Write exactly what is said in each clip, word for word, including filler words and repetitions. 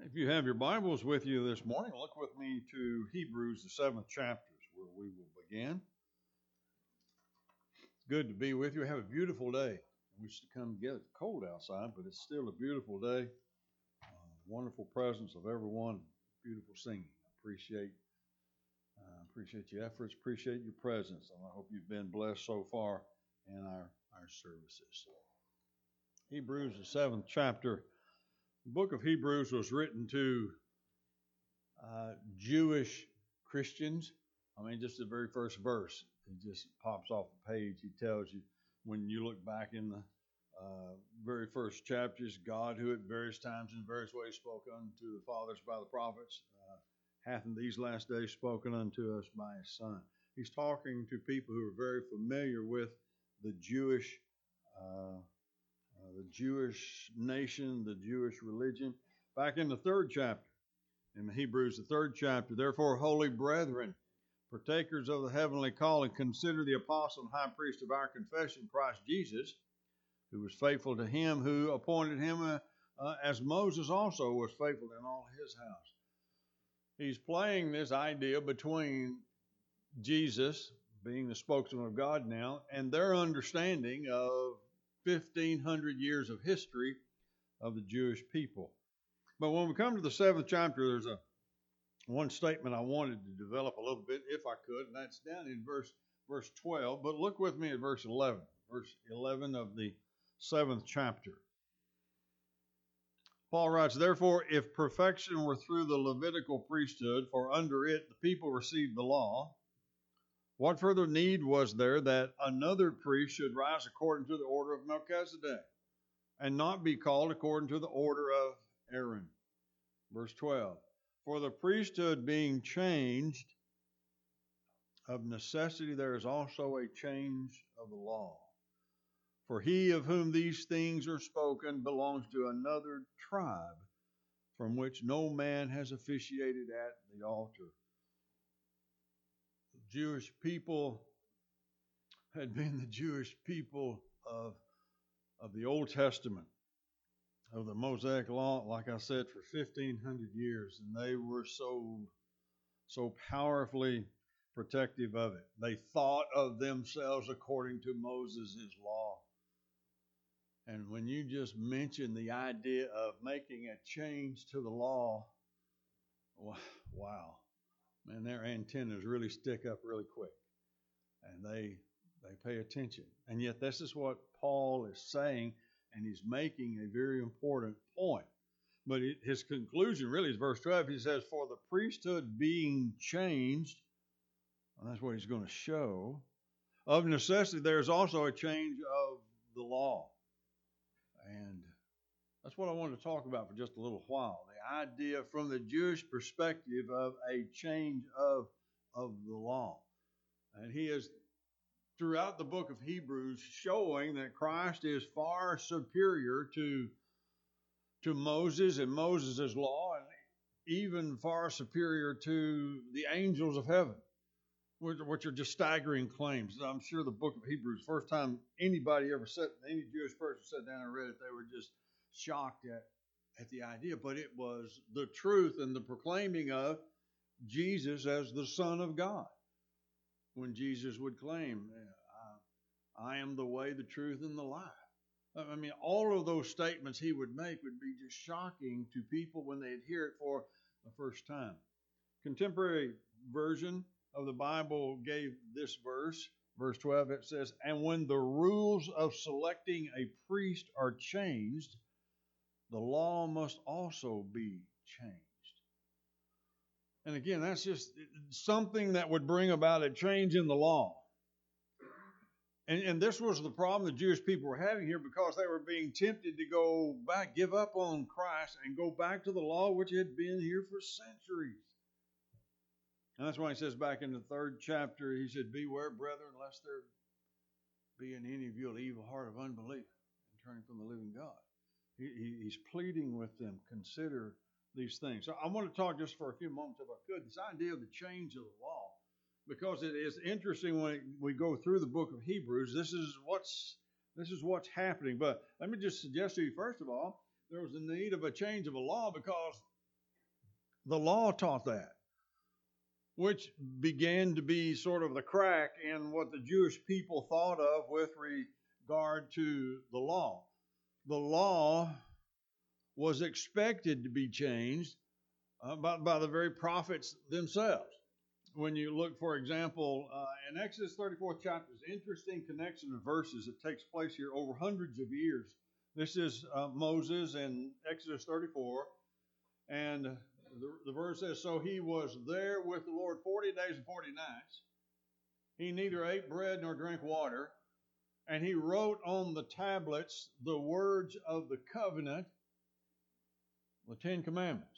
If you have your Bibles with you this morning, look with me to Hebrews, the seventh chapter, where we will begin. It's good to be with you. Have a beautiful day. I wish to come together. It's cold outside, but it's still a beautiful day. Uh, wonderful presence of everyone. Beautiful singing. I appreciate, uh, appreciate your efforts. Appreciate your presence. And I hope you've been blessed so far in our, our services. Hebrews, the seventh chapter. The book of Hebrews was written to uh, Jewish Christians. I mean, just the very first verse, it just pops off the page. He tells you, when you look back in the uh, very first chapters, God, who at various times in various ways spoke unto the fathers by the prophets, uh, hath in these last days spoken unto us by his Son. He's talking to people who are very familiar with the Jewish uh Uh, the Jewish nation, the Jewish religion. Back in the third chapter, in Hebrews, the third chapter, therefore, holy brethren, partakers of the heavenly calling, consider the apostle and high priest of our confession, Christ Jesus, who was faithful to him who appointed him uh, uh, as Moses also was faithful in all his house. He's playing this idea between Jesus, being the spokesman of God now, and their understanding of fifteen hundred years of history of the Jewish people. But when we come to the seventh chapter, there's a one statement I wanted to develop a little bit, if I could, and that's down in verse verse twelve. But look with me at verse eleven, verse eleven of the seventh chapter. Paul writes, therefore, if perfection were through the Levitical priesthood, for under it the people received the law, what further need was there that another priest should rise according to the order of Melchizedek, and not be called according to the order of Aaron? Verse twelve, for the priesthood being changed, of necessity there is also a change of the law. For he of whom these things are spoken belongs to another tribe, from which no man has officiated at the altar. Jewish people had been the Jewish people of, of the Old Testament, of the Mosaic Law, like I said, for fifteen hundred years, and they were so, so powerfully protective of it. They thought of themselves according to Moses' law. And when you just mention the idea of making a change to the law, wow. Man, their antennas really stick up really quick, and they they pay attention. And yet this is what Paul is saying, and he's making a very important point. But it, his conclusion really is verse twelve. He says, for the priesthood being changed, and that's what he's going to show, of necessity there's also a change of the law. And that's what I want to talk about for just a little while. The idea from the Jewish perspective of a change of, of the law. And he is, throughout the book of Hebrews, showing that Christ is far superior to, to Moses and Moses' law, and even far superior to the angels of heaven, which, which are just staggering claims. I'm sure the book of Hebrews, first time anybody ever sat, any Jewish person sat down and read it, they were just shocked at, at the idea, but it was the truth and the proclaiming of Jesus as the Son of God. When Jesus would claim, I am the way, the truth, and the life. I mean, all of those statements he would make would be just shocking to people when they'd hear it for the first time. Contemporary version of the Bible gave this verse, verse twelve, it says, and when the rules of selecting a priest are changed, the law must also be changed. And again, that's just something that would bring about a change in the law. And, and this was the problem the Jewish people were having here, because they were being tempted to go back, give up on Christ, and go back to the law which had been here for centuries. And that's why he says back in the third chapter, he said, beware, brethren, lest there be in any of you an evil heart of unbelief and turning from the living God. He, he, he's pleading with them, consider these things. So I want to talk just for a few moments, if I could, this idea of the change of the law, because it is interesting when we go through the book of Hebrews. This is what's this is what's happening. But let me just suggest to you, first of all, there was a need of a change of a law, because The law taught that, which began to be sort of the crack in what the Jewish people thought of with regard to the law. The law was expected to be changed uh, by, by the very prophets themselves. When you look, for example, uh, in Exodus thirty-fourth chapter, there's an interesting connection of verses that takes place here over hundreds of years. This is uh, Moses in Exodus thirty-four, and the, the verse says, "So he was there with the Lord forty days and forty nights. He neither ate bread nor drank water, and he wrote on the tablets the words of the covenant, the Ten Commandments."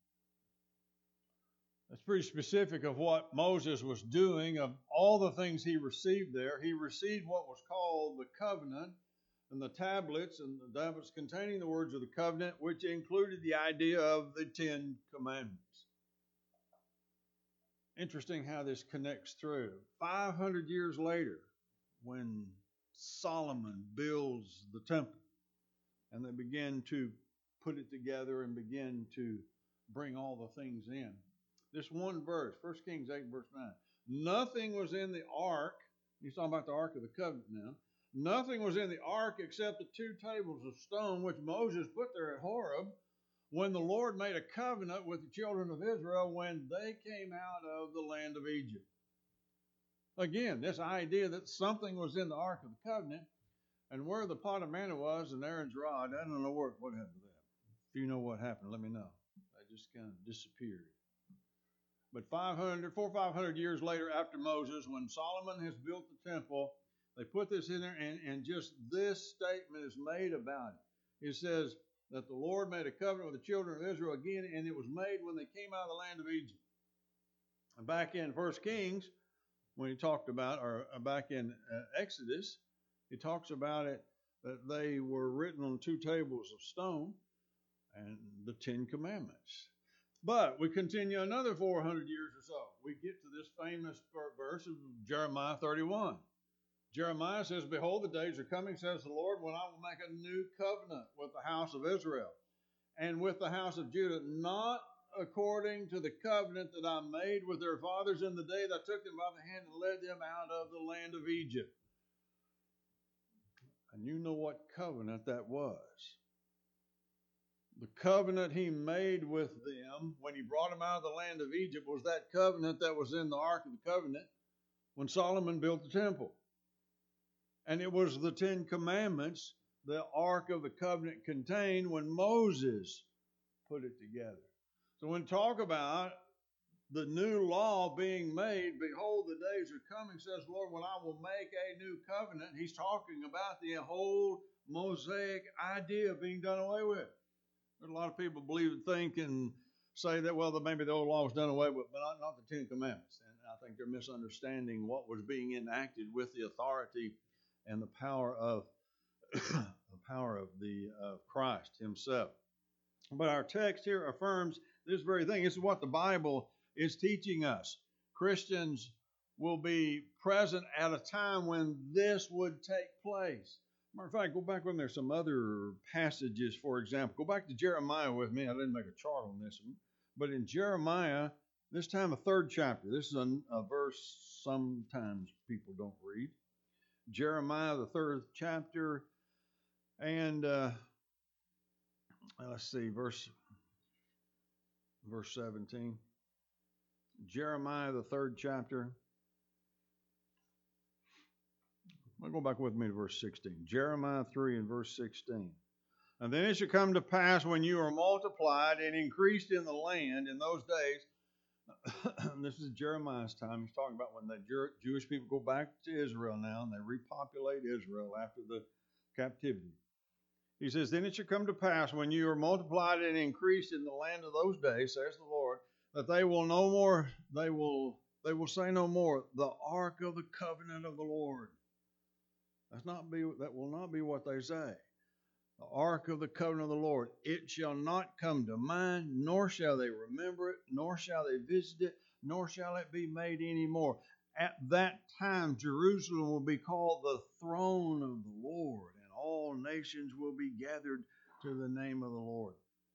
That's pretty specific of what Moses was doing, of all the things he received there. He received what was called the covenant, and the tablets, and the tablets containing the words of the covenant, which included the idea of the Ten Commandments. Interesting how this connects through. five hundred years later, when Solomon builds the temple, and they begin to put it together and begin to bring all the things in. This one verse, First Kings eight, verse nine. Nothing was in the ark. He's talking about the ark of the covenant now. Nothing was in the ark except the two tables of stone which Moses put there at Horeb when the Lord made a covenant with the children of Israel when they came out of the land of Egypt. Again, this idea that something was in the ark of the covenant, and where the pot of manna was and Aaron's rod, I don't know what, what happened to that. If you know what happened, let me know. They just kind of disappeared. But five hundred, four or five hundred years later after Moses, when Solomon has built the temple, they put this in there, and, and just this statement is made about it. It says that the Lord made a covenant with the children of Israel again, and it was made when they came out of the land of Egypt. And back in First Kings, when he talked about, or back in uh, Exodus, he talks about it, that they were written on two tables of stone, and the Ten Commandments. But we continue another four hundred years or so. We get to this famous verse of Jeremiah thirty-one. Jeremiah says, "Behold, the days are coming, says the Lord, when I will make a new covenant with the house of Israel and with the house of Judah, not according to the covenant that I made with their fathers in the day that I took them by the hand and led them out of the land of Egypt." And you know what covenant that was. The covenant he made with them when he brought them out of the land of Egypt was that covenant that was in the Ark of the Covenant when Solomon built the temple. And it was the Ten Commandments the Ark of the Covenant contained when Moses put it together. So when talk about the new law being made, behold, the days are coming, says the Lord, when I will make a new covenant. He's talking about the whole Mosaic idea being done away with. There's a lot of people believe and think and say that, well, maybe the old law was done away with, but not, not the Ten Commandments. And I think they're misunderstanding what was being enacted with the authority and the power of the power of the of Christ himself. But our text here affirms this very thing. This is what the Bible is teaching us. Christians will be present at a time when this would take place. Matter of fact, go back when there's some other passages, for example. Go back to Jeremiah with me. I didn't make a chart on this one. But in Jeremiah, this time a third chapter. This is a, a verse sometimes people don't read. Jeremiah, the third chapter. And uh, let's see, verse, verse seventeen. Jeremiah, the third chapter. Well, go back with me to verse sixteen. Jeremiah three and verse sixteen. "And then it shall come to pass when you are multiplied and increased in the land in those days." This is Jeremiah's time. He's talking about when the Jewish people go back to Israel now and they repopulate Israel after the captivity. He says, "Then it shall come to pass when you are multiplied and increased in the land of those days, says the Lord, that they will no more, they will, they will say no more, the ark of the covenant of the Lord." That's not be, that will not be what they say. The ark of the covenant of the Lord. "It shall not come to mind, nor shall they remember it, nor shall they visit it, nor shall it be made any more. At that time, Jerusalem will be called the throne of the Lord, and all nations will be gathered to the name of the Lord."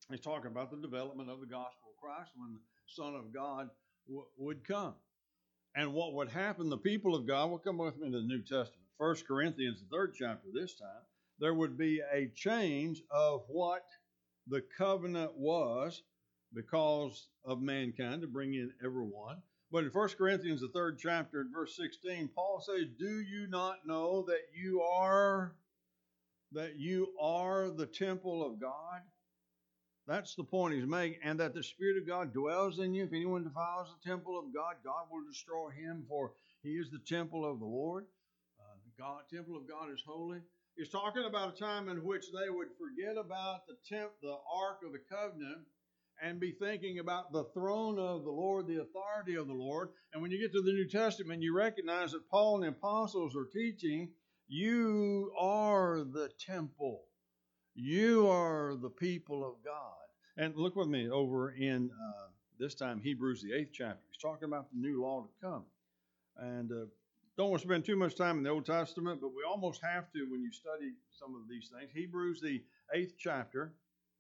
He's talking about the development of the gospel of Christ when the Son of God w- would come. And what would happen, the people of God, will come with me to the New Testament. First Corinthians, the third chapter this time, there would be a change of what the covenant was because of mankind to bring in everyone. But in First Corinthians, the third chapter, verse sixteen, Paul says, do you not know that you are, that you are the temple of God? That's the point he's making, and that the Spirit of God dwells in you. If anyone defiles the temple of God, God will destroy him, for he is the temple of the Lord. Uh, the God, temple of God is holy. He's talking about a time in which they would forget about the temp, the Ark of the Covenant, and be thinking about the throne of the Lord, the authority of the Lord. And when you get to the New Testament, you recognize that Paul and the apostles are teaching, you are the temple. You are the people of God. And look with me over in, uh, this time, Hebrews, the eighth chapter. He's talking about the new law to come. And uh, don't want to spend too much time in the Old Testament, but we almost have to when you study some of these things. Hebrews, the eighth chapter,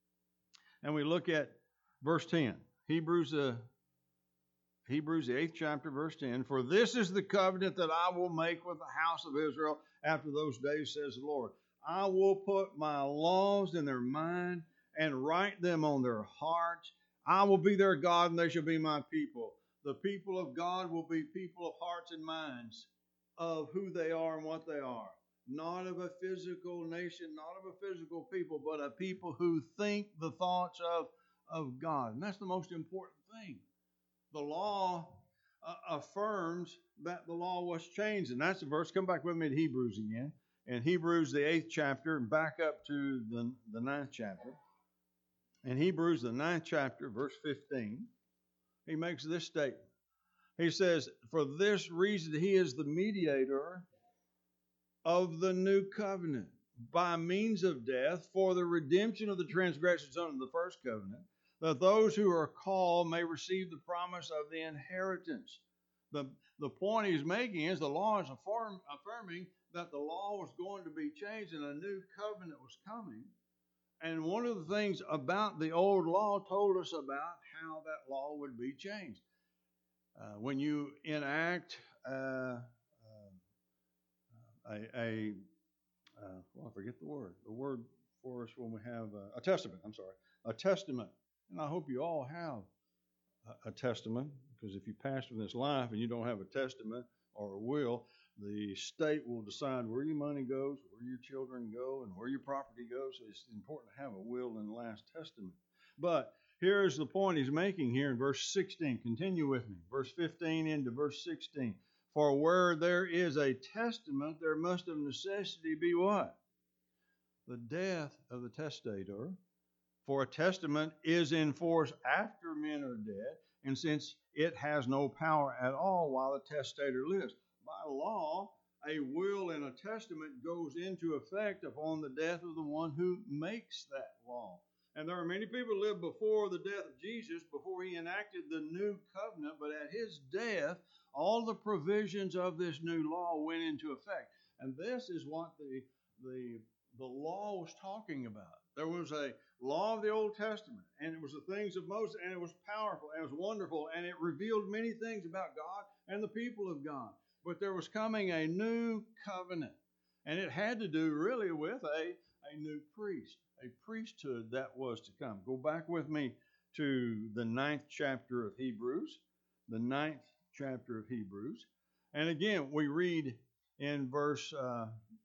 and we look at verse ten. Hebrews, uh, Hebrews, the eighth chapter, verse ten. For this is the covenant that I will make with the house of Israel after those days, says the Lord. I will put my laws in their mind and write them on their hearts. I will be their God, and they shall be my people. The people of God will be people of hearts and minds of who they are and what they are. Not of a physical nation, not of a physical people, but a people who think the thoughts of, of God. And that's the most important thing. The law uh, affirms that the law was changed. And that's the verse. Come back with me to Hebrews again. In Hebrews, the eighth chapter, and back up to the, the ninth chapter. In Hebrews, the ninth chapter, verse fifteen, he makes this statement. He says, for this reason he is the mediator of the new covenant by means of death for the redemption of the transgressions under the first covenant, that those who are called may receive the promise of the inheritance. The, the point he's making is the law is affirm, affirming that the law was going to be changed and a new covenant was coming. And one of the things about the old law told us about how that law would be changed. Uh, when you enact uh, uh, a, a uh, well, I forget the word, the word for us when we have a, a testament, I'm sorry, a testament. And I hope you all have a, a testament, because if you pass from this life and you don't have a testament or a will, the state will decide where your money goes, where your children go, and where your property goes. So it's important to have a will and last testament. But here's the point he's making here in verse sixteen. Continue with me. Verse fifteen into verse sixteen. For where there is a testament, there must of necessity be what? The death of the testator. For a testament is in force after men are dead, and since it has no power at all while the testator lives. By law, a will and a testament goes into effect upon the death of the one who makes that law. And there are many people who lived before the death of Jesus, before he enacted the new covenant, but at his death, all the provisions of this new law went into effect. And this is what the, the, the law was talking about. There was a law of the Old Testament, and it was the things of Moses, and it was powerful, and it was wonderful, and it revealed many things about God and the people of God. But there was coming a new covenant, and it had to do really with a, a new priest, a priesthood that was to come. Go back with me to the ninth chapter of Hebrews, the ninth chapter of Hebrews. And again, we read in verse, uh,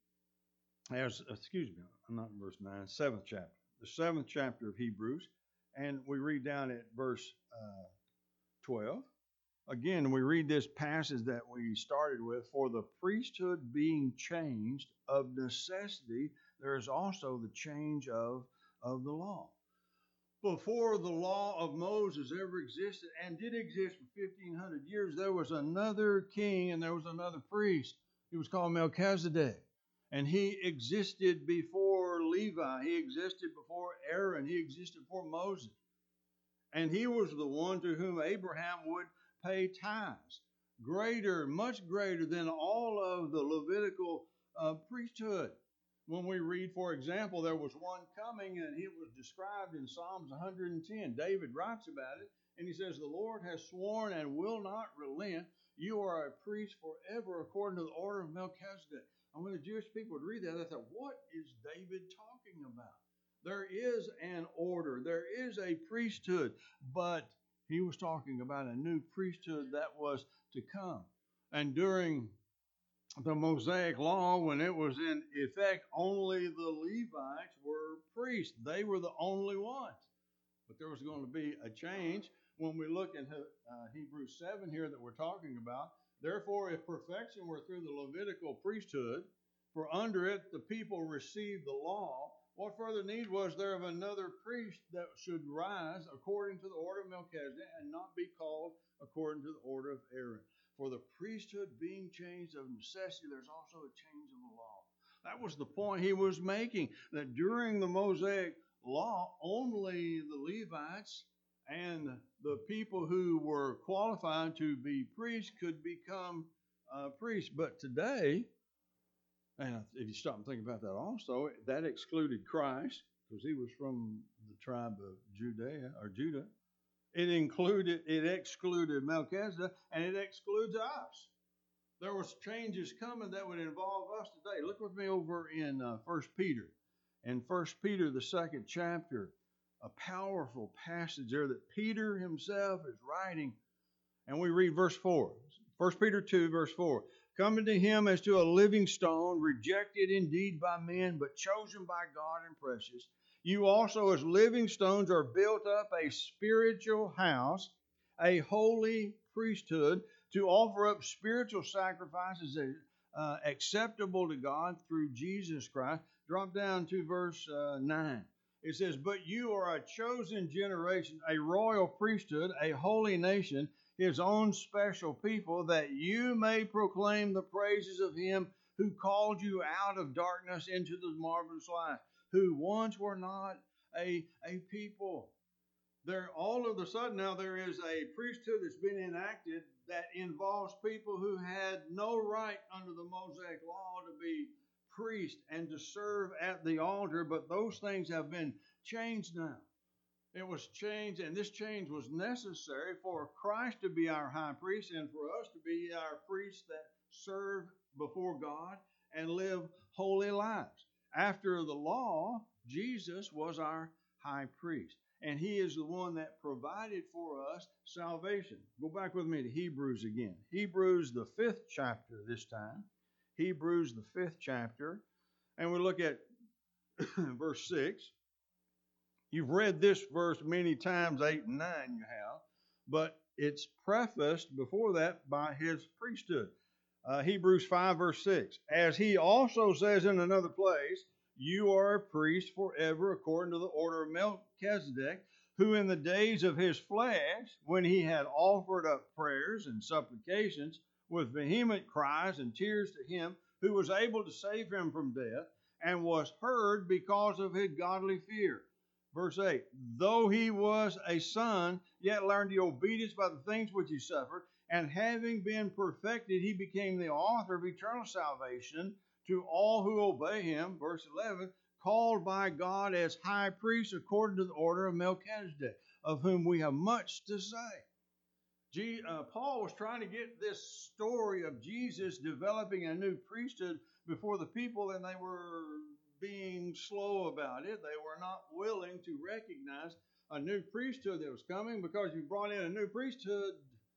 as, excuse me, I'm not in verse nine, seventh chapter, the seventh chapter of Hebrews, and we read down at verse uh, twelve. Again, we read this passage that we started with, for the priesthood being changed of necessity, there is also the change of, of the law. Before the law of Moses ever existed, and did exist for fifteen hundred years, there was another king and there was another priest. He was called Melchizedek. And he existed before Levi. He existed before Aaron. He existed before Moses. And he was the one to whom Abraham would pay tithes, greater, much greater than all of the Levitical uh, priesthood. When we read, for example, there was one coming, and it was described in Psalms one hundred ten. David writes about it, and he says, the Lord has sworn and will not relent. You are a priest forever according to the order of Melchizedek. And when the Jewish people would read that, they thought, what is David talking about? There is an order. There is a priesthood. But he was talking about a new priesthood that was to come. And during the Mosaic law, when it was in effect, only the Levites were priests. They were the only ones. But there was going to be a change when we look at uh, Hebrews seven here that we're talking about. Therefore, if perfection were through the Levitical priesthood, for under it the people received the law, what further need was there of another priest that should rise according to the order of Melchizedek and not be called according to the order of Aaron? For the priesthood being changed of necessity, there's also a change of the law. That was the point he was making, that during the Mosaic law, only the Levites and the people who were qualified to be priests could become uh, priests. But today, and if you stop and think about that also, that excluded Christ, because he was from the tribe of Judea or Judah. It included, it excluded Melchizedek, and it excludes us. There was changes coming that would involve us today. Look with me over in uh, First Peter. In First Peter, the second chapter, a powerful passage there that Peter himself is writing. And we read verse four. First Peter two, verse four. Coming to him as to a living stone, rejected indeed by men, but chosen by God and precious. You also as living stones are built up a spiritual house, a holy priesthood, to offer up spiritual sacrifices uh, acceptable to God through Jesus Christ. Drop down to verse uh, nine. It says, but you are a chosen generation, a royal priesthood, a holy nation, his own special people, that you may proclaim the praises of him who called you out of darkness into the marvelous light, who once were not a, a people. There, all of a sudden now there is a priesthood that's been enacted that involves people who had no right under the Mosaic law to be priests and to serve at the altar, but those things have been changed now. It was changed, and this change was necessary for Christ to be our high priest and for us to be our priests that serve before God and live holy lives. After the law, Jesus was our high priest, and he is the one that provided for us salvation. Go back with me to Hebrews again. Hebrews, the fifth chapter this time. Hebrews, the fifth chapter, and we look at verse six. You've read this verse many times, eight and nine you have, but it's prefaced before that by his priesthood. Uh, Hebrews five, verse six. As he also says in another place, you are a priest forever according to the order of Melchizedek, who in the days of his flesh, when he had offered up prayers and supplications with vehement cries and tears to him who was able to save him from death, and was heard because of his godly fear. Verse eight, though he was a son, yet learned the obedience by the things which he suffered, and having been perfected, he became the author of eternal salvation to all who obey him. Verse eleven, called by God as high priest according to the order of Melchizedek, of whom we have much to say. G, uh, Paul was trying to get this story of Jesus developing a new priesthood before the people, and they were being slow about it. They were not willing to recognize a new priesthood that was coming, because you brought in a new priesthood,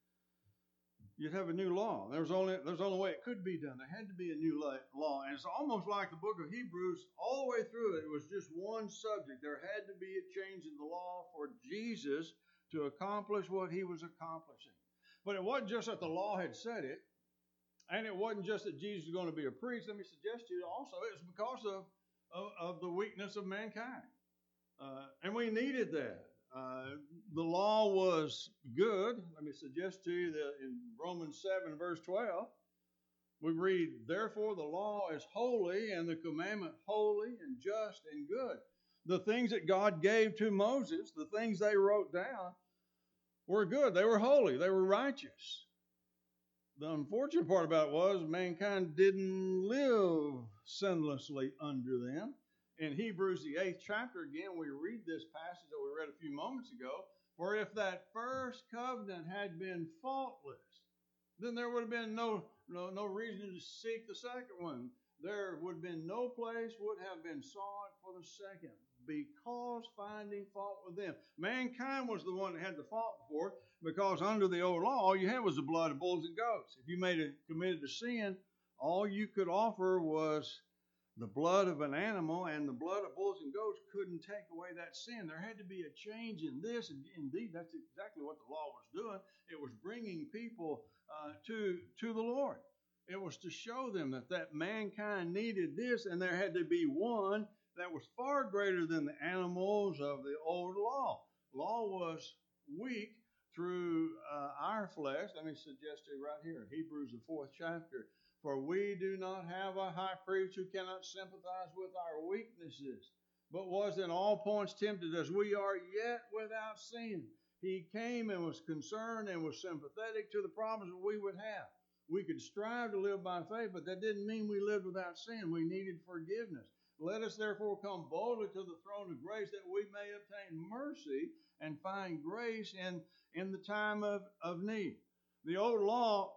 you'd have a new law. There was only there's only way it could be done. There had to be a new law. And it's almost like the book of Hebrews, all the way through it, it was just one subject. There had to be a change in the law for Jesus to accomplish what he was accomplishing. But it wasn't just that the law had said it, and it wasn't just that Jesus was going to be a priest. Let me suggest to you also, it was because of, of, of the weakness of mankind. Uh, and we needed that. Uh, the law was good. Let me suggest to you that in Romans seven, verse twelve, we read, therefore the law is holy, and the commandment holy and just and good. The things that God gave to Moses, the things they wrote down, were good. They were holy. They were righteous. The unfortunate part about it was mankind didn't live sinlessly under them. In Hebrews, the eighth chapter, again, we read this passage that we read a few moments ago. For if that first covenant had been faultless, then there would have been no, no, no reason to seek the second one. There would have been no place would have been sought for the second, because finding fault with them. Mankind was the one that had the fault before, because under the old law, all you had was the blood of bulls and goats. If you made a, committed a sin, all you could offer was the blood of an animal, and the blood of bulls and goats couldn't take away that sin. There had to be a change in this, and indeed, that's exactly what the law was doing. It was bringing people uh, to, to the Lord. It was to show them that, that mankind needed this, and there had to be one that was far greater than the animals of the old law. Law was weak through uh, our flesh. Let me suggest to you right here in Hebrews, the fourth chapter. For we do not have a high priest who cannot sympathize with our weaknesses, but was in all points tempted as we are, yet without sin. He came and was concerned and was sympathetic to the problems that we would have. We could strive to live by faith, but that didn't mean we lived without sin. We needed forgiveness. Let us therefore come boldly to the throne of grace that we may obtain mercy and find grace in, in the time of, of need. The old law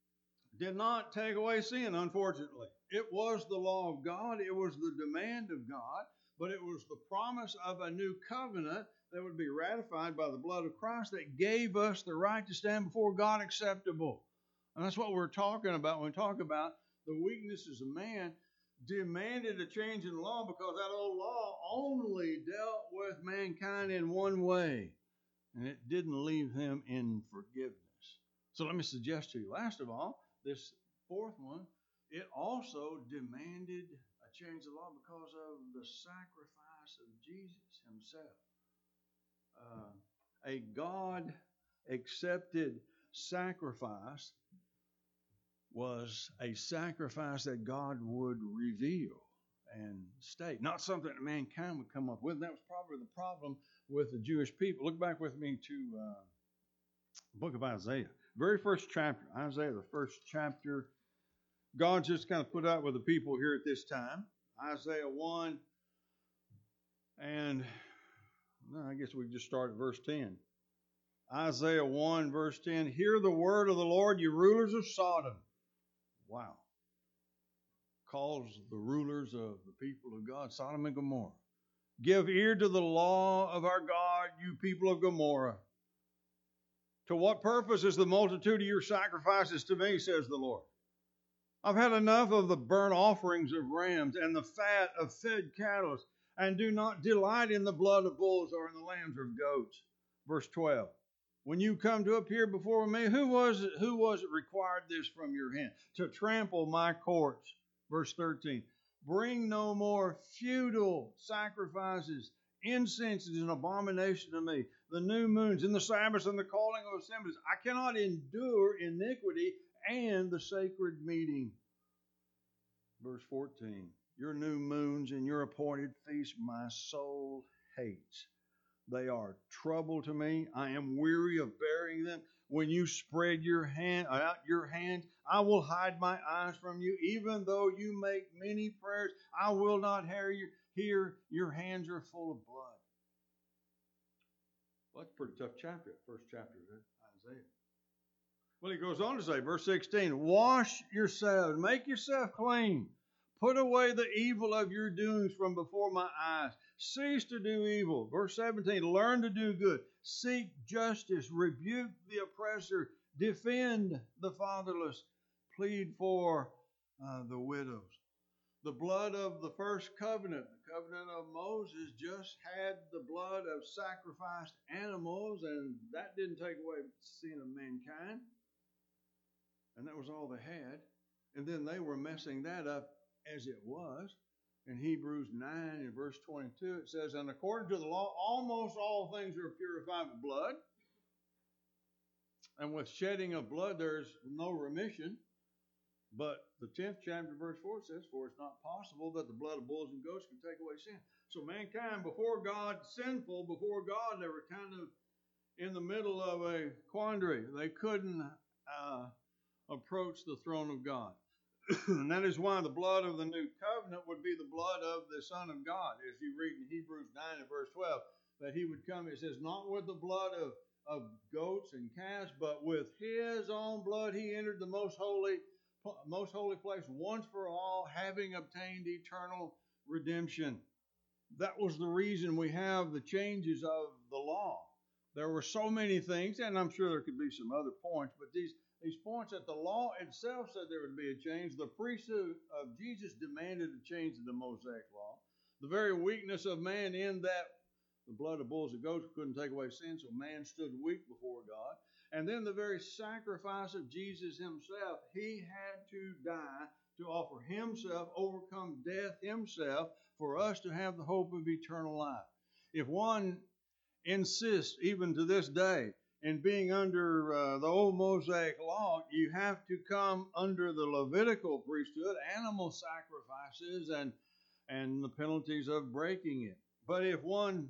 did not take away sin, unfortunately. It was the law of God. It was the demand of God, but it was the promise of a new covenant that would be ratified by the blood of Christ that gave us the right to stand before God acceptable. And that's what we're talking about when we talk about the weaknesses of man demanded a change in the law, because that old law only dealt with mankind in one way, and it didn't leave him in forgiveness. So let me suggest to you, last of all, this fourth one, it also demanded a change of law because of the sacrifice of Jesus himself. Uh, a God-accepted sacrifice was a sacrifice that God would reveal and state, not something that mankind would come up with. And that was probably the problem with the Jewish people. Look back with me to uh, the book of Isaiah, very first chapter. Isaiah, the first chapter. God just kind of put out with the people here at this time. Isaiah one, and well, I guess we just start at verse ten. Isaiah one, verse ten. Hear the word of the Lord, you rulers of Sodom. Wow. Calls the rulers of the people of God, Sodom and Gomorrah. Give ear to the law of our God, you people of Gomorrah. To what purpose is the multitude of your sacrifices to me, says the Lord? I've had enough of the burnt offerings of rams and the fat of fed cattle, and do not delight in the blood of bulls or in the lambs of goats. Verse twelve. When you come to appear before me, who was it, who was it required this from your hand? To trample my courts. Verse thirteen. Bring no more futile sacrifices. Incense is an abomination to me. The new moons and the Sabbaths and the calling of assemblies. I cannot endure iniquity and the sacred meeting. Verse fourteen. Your new moons and your appointed feasts my soul hates. They are trouble to me. I am weary of bearing them. When you spread your hand out your hand, I will hide my eyes from you. Even though you make many prayers, I will not hear you. Hear your hands are full of blood. Well, that's a pretty tough chapter, first chapter of Isaiah. Well, he goes on to say, verse sixteen, wash yourselves, make yourself clean. Put away the evil of your doings from before my eyes. Cease to do evil. Verse seventeen, learn to do good. Seek justice. Rebuke the oppressor. Defend the fatherless. Plead for uh, the widows. The blood of the first covenant, the covenant of Moses, just had the blood of sacrificed animals, and that didn't take away the sin of mankind. And that was all they had. And then they were messing that up as it was. In Hebrews nine and verse twenty-two, it says, and according to the law, almost all things are purified with blood. And with shedding of blood, there's no remission. But the tenth chapter, verse four says, for it's not possible that the blood of bulls and goats can take away sin. So mankind, before God, sinful, before God, they were kind of in the middle of a quandary. They couldn't uh, approach the throne of God. And that is why the blood of the new covenant would be the blood of the Son of God. As you read in Hebrews nine and verse twelve, that he would come, it says, not with the blood of, of goats and calves, but with his own blood he entered the most holy, most holy place once for all, having obtained eternal redemption. That was the reason we have the changes of the law. There were so many things, and I'm sure there could be some other points, but these, these points that the law itself said there would be a change. The priesthood of Jesus demanded a change in the Mosaic law. The very weakness of man in that the blood of bulls and goats couldn't take away sin, so man stood weak before God. And then the very sacrifice of Jesus himself, he had to die to offer himself, overcome death himself, for us to have the hope of eternal life. If one insists, even to this day, in being under uh, the old Mosaic law, you have to come under the Levitical priesthood, animal sacrifices, and, and the penalties of breaking it. But if one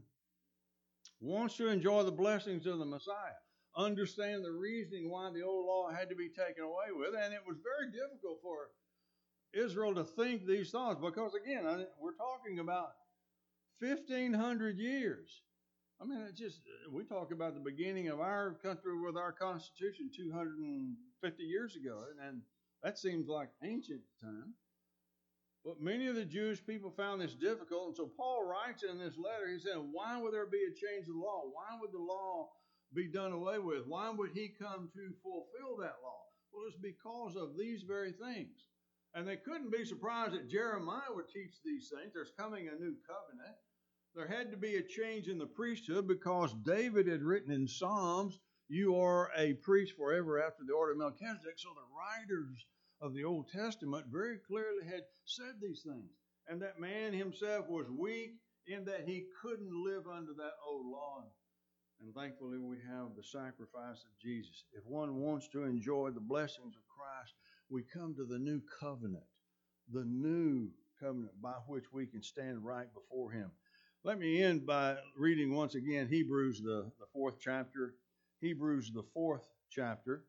wants to enjoy the blessings of the Messiah, understand the reasoning why the old law had to be taken away with, and it was very difficult for Israel to think these thoughts, because again, we're talking about fifteen hundred years. I mean, it's just, we talk about the beginning of our country with our Constitution two hundred fifty years ago, and that seems like ancient time. But many of the Jewish people found this difficult, and so Paul writes in this letter, he said, why would there be a change of the law? Why would the law be done away with? Why would he come to fulfill that law? Well, it's because of these very things. And they couldn't be surprised that Jeremiah would teach these things. There's coming a new covenant. There had to be a change in the priesthood because David had written in Psalms, you are a priest forever after the order of Melchizedek. So the writers of the Old Testament very clearly had said these things. And that man himself was weak in that he couldn't live under that old law. And thankfully we have the sacrifice of Jesus. If one wants to enjoy the blessings of Christ, we come to the new covenant, the new covenant by which we can stand right before him. Let me end by reading once again Hebrews, the, the fourth chapter. Hebrews, the fourth chapter.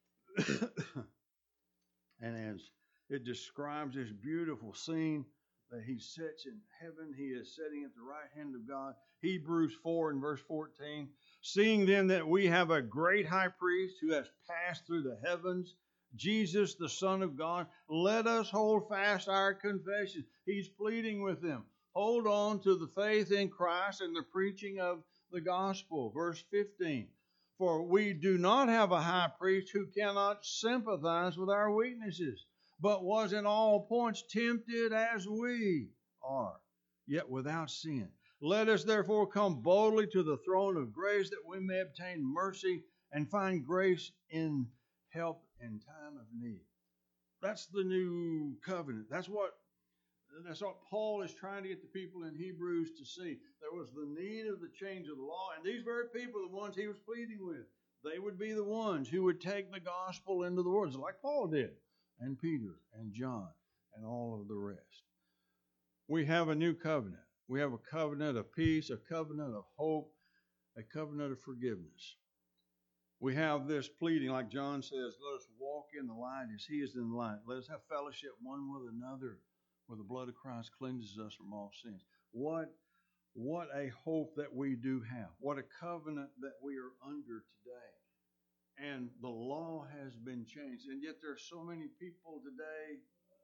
And as it describes this beautiful scene that he sits in heaven, he is sitting at the right hand of God. Hebrews four and verse fourteen. Seeing then that we have a great high priest who has passed through the heavens, Jesus, the Son of God, let us hold fast our confession. He's pleading with them. Hold on to the faith in Christ and the preaching of the gospel. Verse fifteen. For we do not have a high priest who cannot sympathize with our weaknesses, but was in all points tempted as we are, yet without sin. Let us therefore come boldly to the throne of grace that we may obtain mercy and find grace in help in time of need. That's the new covenant. That's what That's what Paul is trying to get the people in Hebrews to see. There was the need of the change of the law, and these very people are the ones he was pleading with. They would be the ones who would take the gospel into the world, like Paul did, and Peter, and John, and all of the rest. We have a new covenant. We have a covenant of peace, a covenant of hope, a covenant of forgiveness. We have this pleading, like John says, let us walk in the light as he is in the light. Let us have fellowship one with another, where the blood of Christ cleanses us from all sins. What, what a hope that we do have. What a covenant that we are under today. And the law has been changed. And yet there are so many people today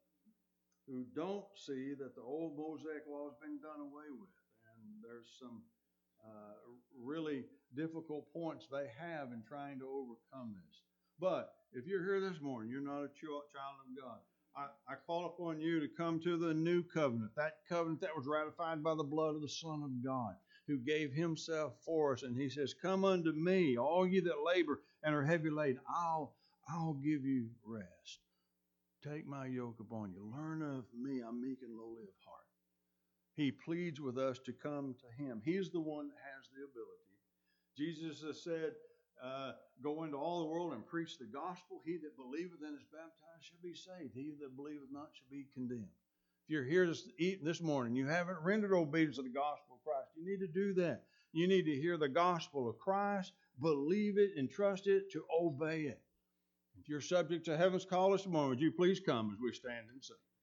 who don't see that the old Mosaic law has been done away with. And there's some uh, really difficult points they have in trying to overcome this. But if you're here this morning, you're not a child of God, I, I call upon you to come to the new covenant, that covenant that was ratified by the blood of the Son of God, who gave himself for us. And he says, come unto me, all you that labor and are heavy laden, I'll, I'll give you rest. Take my yoke upon you. Learn of me, I'm meek and lowly of heart. He pleads with us to come to him. He's the one that has the ability. Jesus has said, Uh, go into all the world and preach the gospel. He that believeth and is baptized shall be saved. He that believeth not shall be condemned. If you're here this, this morning, you haven't rendered obedience to the gospel of Christ, you need to do that. You need to hear the gospel of Christ, believe it and trust it, to obey it. And If you're subject to heaven's call this morning, would you please come as we stand and sing?